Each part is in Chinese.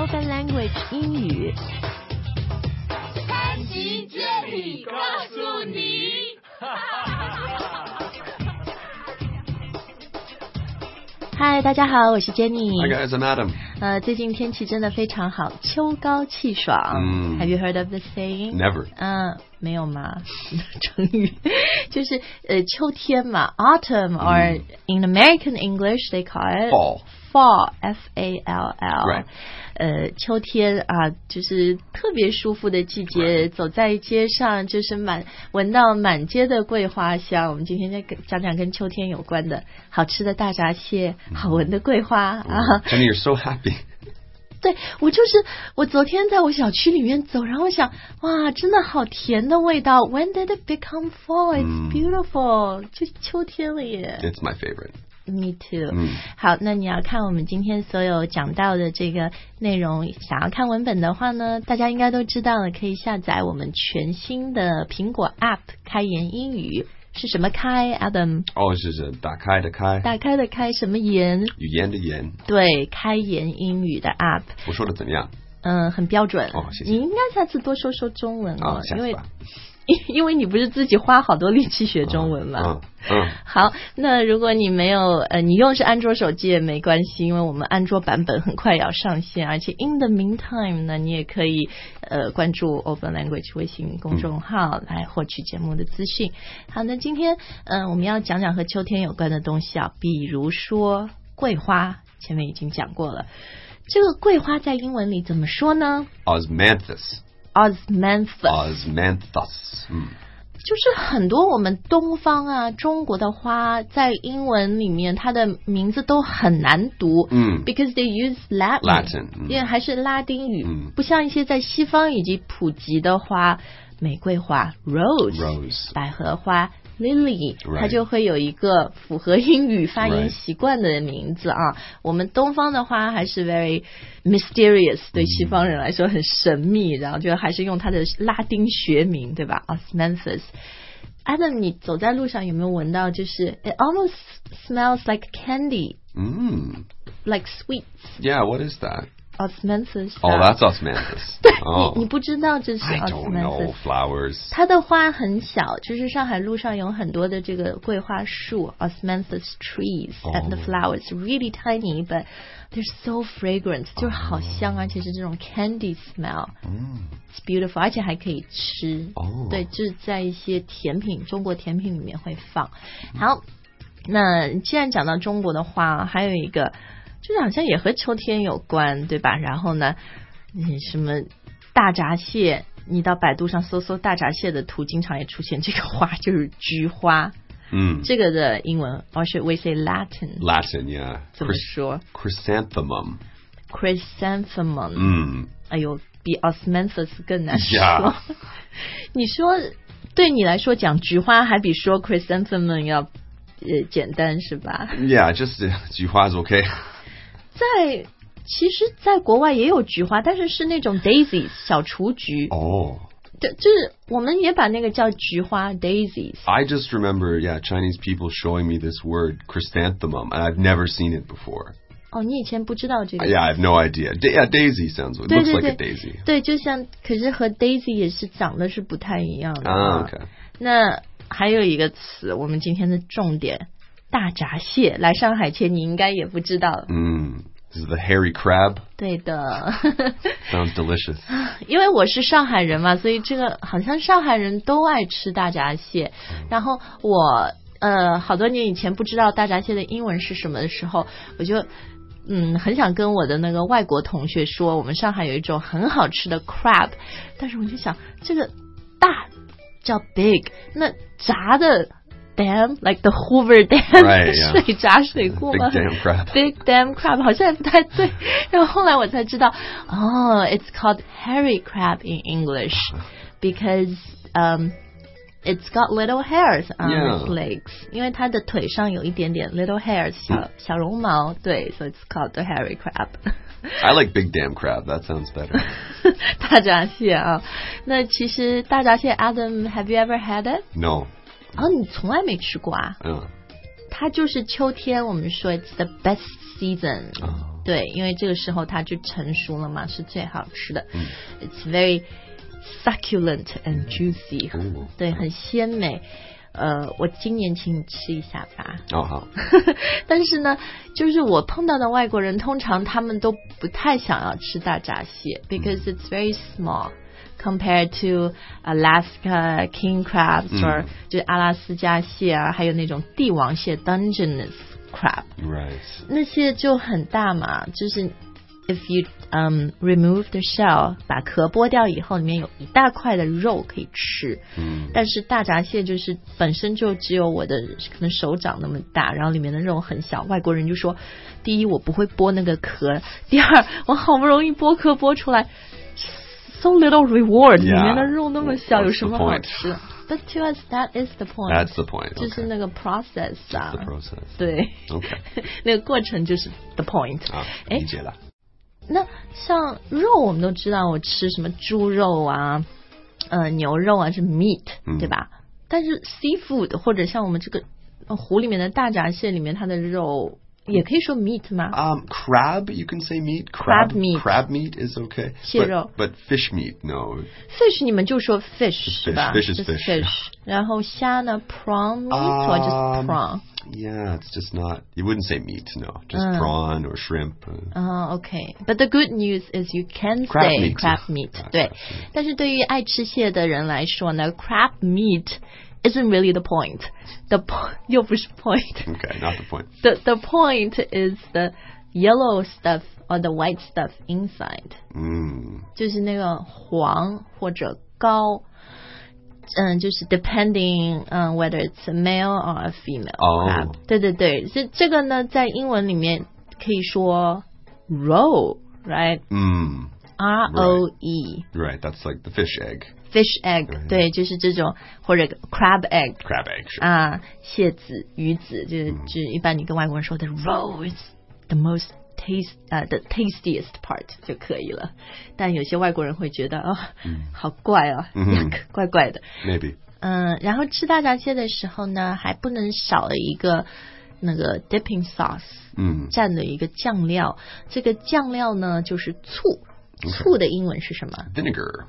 Open Language 英语。 潘吉接力告诉你。 嗨，大家好，我是 Jenny。 Hi guys, I'm Adam. 最近天气真的非常好，秋高气爽。Have you heard of this saying? Never. 没有吗？成语就是秋天嘛 ，autumn or in American English they call it fall, F-A-L-L. Right. 秋天啊，就是特别舒服的季节， Right. 走在街上就是闻到满街的桂花香。我们今天再讲讲跟秋天有关的好吃的大闸蟹，好闻的桂花啊。 Jenny, you're so happy. 对，我昨天在我小区里面走，然后想，哇，真的好甜的味道。When did it become fall? It's beautiful. 就秋天了耶。 It's my favorite. Me too. 好，那你要看我们今天所有讲到的这个内容，想要看文本的话呢，大家应该都知道了，可以下载我们全新的苹果 App 开言英语。是什么开 Adam？ 是打开的开。 打开的开，什么言？ 语言的言。 对，开言英语的 App。 我说的怎么样？ 很标准。 谢谢。 你应该下次多说说中文哦， 下次吧。 因为你不是自己花好多力气学中文吗？好，那如果你没有你用是安卓手机也没关系，因为我们安卓版本很快也要上线，而且 in the meantime 呢，你也可以关注 Open Language 微信公众号来获取节目的资讯。好，那今天我们要讲讲和秋天有关的东西啊，比如说桂花，前面已经讲过了。这个桂花在英文里怎么说呢？ Osmanthus. 就是很多我们东方啊中国的花在英文里面它的名字都很难读because they use Latin 因为还是拉丁语不像一些在西方已经普及的花，玫瑰花 Rose 百合花Lily 它就会有一个符合英语发音习惯的名字啊。我们东方的话还是 very mysterious 对西方人来说很神秘，然后就还是用它的拉丁学名对吧 Osmanthus。 Adam 你走在路上有没有闻到就是 it almost smells like candy like sweets. Yeah, what is that? Osmanthus. That's Osmanthus. 对你不知道这是 Osmanthus. I don't know flowers. 它的花很小，就是上海路上有很多的这个桂花树 Osmanthus trees and the flowers really tiny but they're so fragrant 就是好香，而且是这种 candy smell. It's beautiful 而且还可以吃对，就是在一些甜品中国甜品里面会放。好，那既然讲到中国的花，还有一个就是好像也和秋天有关对吧？然后呢什么大闸蟹，你到百度上搜大闸蟹的图经常也出现这个花，就是菊花。这个的英文 or should we say Latin? Latin, yeah. 怎么说？ Chrysanthemum. 哎呦比 Osmanthus 更难说。 Yeah. 你说对你来说讲菊花还比说 Chrysanthemum 要简单是吧？ Yeah, just 菊花 is okay. 其实在国外也有菊花，但是是那种 daisies 小雏菊。就是我们也把那个叫菊花 daisies. I just remember, Chinese people showing me this word chrysanthemum, and I've never seen it before. 你以前不知道这个 Yeah, I have no idea. Daisy sounds like, looks like a daisy. 对，就像，可是和 daisy 也是长得是不太一样的。 Okay. 那还有一个词，我们今天的重点，大闸蟹。来上海前你应该也不知道。 This is the hairy crab. 对的。 Sounds delicious. 因为我是上海人嘛，所以这个好像上海人都爱吃大闸蟹。然后我好多年以前不知道大闸蟹的英文是什么的时候，我就很想跟我的那个外国同学说，我们上海有一种很好吃的 crab， 但是我就想这个大叫 big， 那炸的dam like the Hoover Dam， right, 水闸水库吗 Big damn crab. Big damn crab 好像也不太对。然后后来我才知道it's called hairy crab in English because it's got little hairs on its legs， 因为它的腿上有一点点 little hairs 小绒毛，对， so it's called the hairy crab. I like big damn crab. That sounds better. 大闸蟹啊，那其实大闸蟹 Adam, have you ever had it? No. 你从来没吃过啊？它就是秋天，我们说 it's the best season 对，因为这个时候它就成熟了嘛，是最好吃的。It's very succulent and juicy，对，很鲜美。我今年请你吃一下吧。 好。 但是呢，就是我碰到的外国人，通常他们都不太想要吃大闸蟹 ，because it's very small compared to Alaska king crabs or 就是阿拉斯加蟹啊，还有那种帝王蟹 Dungeness crab， 那些就很大嘛，就是。If you remove the shell， 把壳剥掉以后，里面有一大块的肉可以吃。但是大闸蟹就是本身就只有我的可能手掌那么大，然后里面的肉很小。外国人就说，第一我不会剥那个壳，第二我好不容易剥壳剥出来 ，so little reward， 里面的肉那么小，有什么好吃？But to us, that is the point. That's the point. 就是那个 process 啊。 The process. 对。 Okay. 那个过程就是 the point. 理解了。 那像肉我们都知道，我吃什么猪肉啊牛肉啊是 meat，对吧？但是 seafood 或者像我们这个湖里面的大闸蟹里面，它的肉也可以说 meat 吗 ？Crab you can say meat. Crab meat. Crab meat is okay. 蟹肉 but fish meat no. Fish 你们就说 fish 是吧 ？Fish is fish. 然后虾呢 prawn meat or just prawn？Yeah, it's just not. You wouldn't say meat, no. Just prawn or shrimp. Okay. But the good news is you can say crab meat. 对，但是对于爱吃蟹的人来说呢 ，crab meat isn't really the point.又不是 point. Okay, not the point. The point is the yellow stuff or the white stuff inside. 就是那个黄或者膏。就是 depending on whether it's a male or a female crab. 对，所以这个呢，在英文里面可以说 roe, right? R-O-E. Right, that's like the fish egg. Fish egg, 对，就是这种或者 crab egg. Crab egg, sure. 蟹子、鱼子，就是一般你跟外国人说的 roe is the most the tastiest part 就可以了，但有些外国人会觉得好怪啊，怪怪的。 Maybe. 然后吃大闸蟹的时候呢，还不能少了一个那个 dipping sauce， 蘸的一个酱料。这个酱料呢就是醋，醋的英文是什么 ？Vinegar.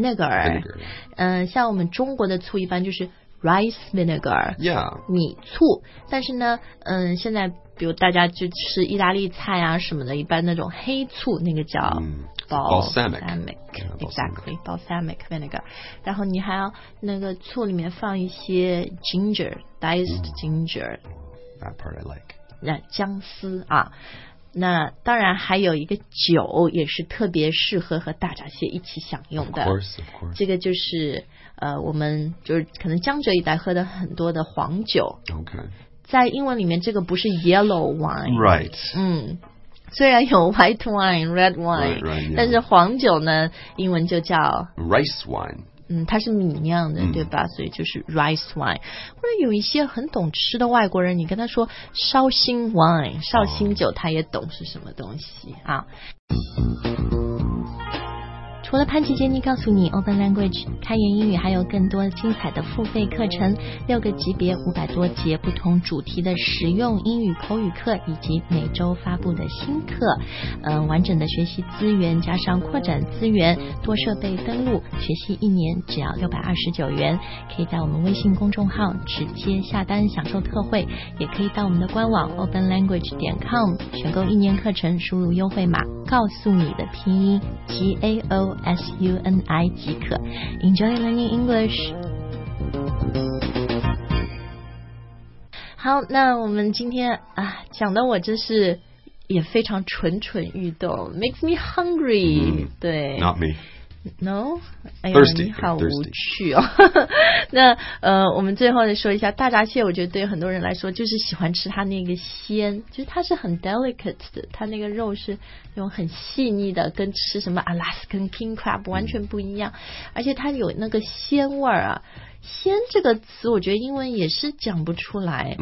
像我们中国的醋一般就是 rice vinegar， 米醋。但是呢，现在比如大家就吃意大利菜啊什么的，一般那种黑醋那个叫 balsamic exactly balsamic vinegar。然后你还要那个醋里面放一些 diced ginger。 That part I like。 那姜丝啊。那当然还有一个酒也是特别适合和大闸蟹一起享用的。 Of course. 这个就是我们就是可能江浙一带喝的很多的黄酒。 Okay。 在英文里面这个不是 yellow wine， right。 虽然有 white wine red wine， right, 但是黄酒呢英文就叫 rice wine。 它是米酿的，对吧？所以就是 rice wine。或者有一些很懂吃的外国人，你跟他说绍兴 wine 绍兴酒，他也懂是什么东西啊。除了潘琪杰尼告诉你 Open Language 开言英语还有更多精彩的付费课程，6个级别500多节不同主题的实用英语口语课，以及每周发布的新课，完整的学习资源加上扩展资源，多设备登录，学习1年只要629元，可以在我们微信公众号直接下单享受特惠，也可以到我们的官网 openlanguage.com 选购1年课程，输入优惠码告诉你的拼音 GAOSUNI 即可。 Enjoy learning English。 好，那我们今天讲的我真是也非常蠢欲动 makes me hungry。 对 Not me。 No， 哎呀 Thirsty， 你好无趣哦。那我们最后再说一下大闸蟹，我觉得对很多人来说就是喜欢吃它那个鲜，就是它是很 delicate 的，它那个肉是那种很细腻的，跟吃什么 Alaskan king crab 完全不一样，而且它有那个鲜味啊。鲜这个词我觉得英文也是讲不出来。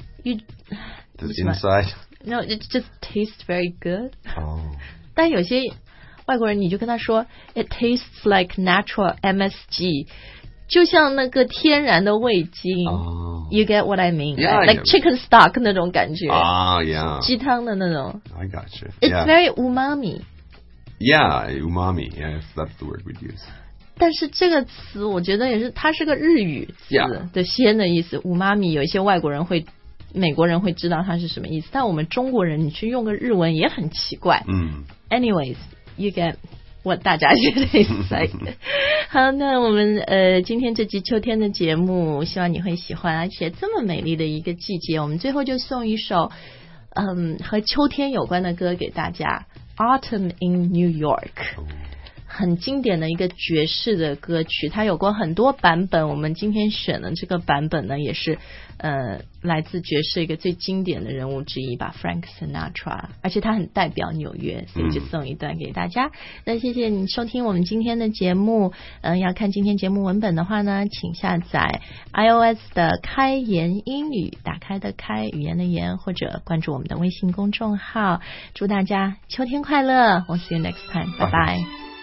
Inside No, it just tastes very good。 但有些外国人你就跟他说 It tastes like natural MSG， 就像那个天然的味精。 You get what I mean? Yeah, like chicken stock 那种感觉。 yeah. 鸡汤的那种。 I got you. It's very umami. Yeah, umami. Yeah, that's the word we'd use. 但是这个词我觉得也是，它是个日语词的鲜的意思。umami 有一些外国人会。美国人会知道它是什么意思，但我们中国人你去用个日文也很奇怪。Anyways, you get what 大家觉得意思。好，那我们今天这集秋天的节目，希望你会喜欢，而且这么美丽的一个季节，我们最后就送一首和秋天有关的歌给大家， Autumn in New York。很经典的一个爵士的歌曲，它有过很多版本，我们今天选的这个版本呢，也是来自爵士一个最经典的人物之一吧， Frank Sinatra， 而且他很代表纽约，所以就送一段给大家。那谢谢你收听我们今天的节目，要看今天节目文本的话呢，请下载 iOS 的开言英语，打开的开，语言的言，或者关注我们的微信公众号。祝大家秋天快乐， We'll see you next time， 拜拜。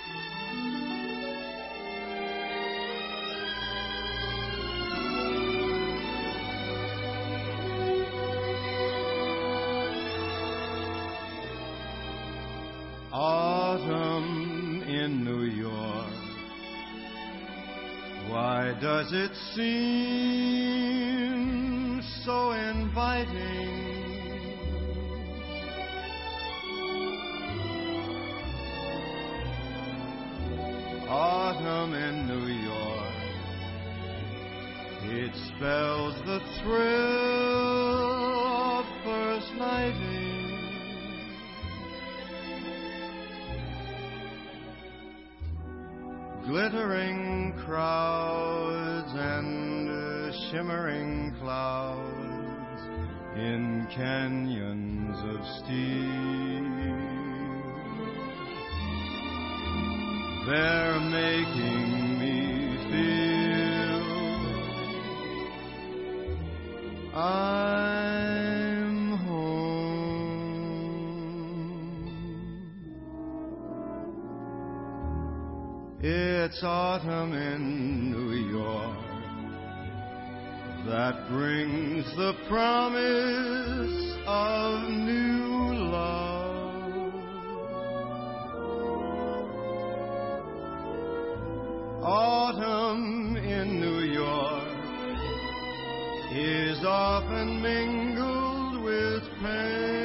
Autumn in New York, why does it seem so inviting? Autumn in New York, it spells the thrill of first nighting. Glittering crowds and shimmering clouds in canyons of steel, they're making me feel I'm home. It's autumn in New York that brings the promise of new love. Autumn in New York is often mingled with pain.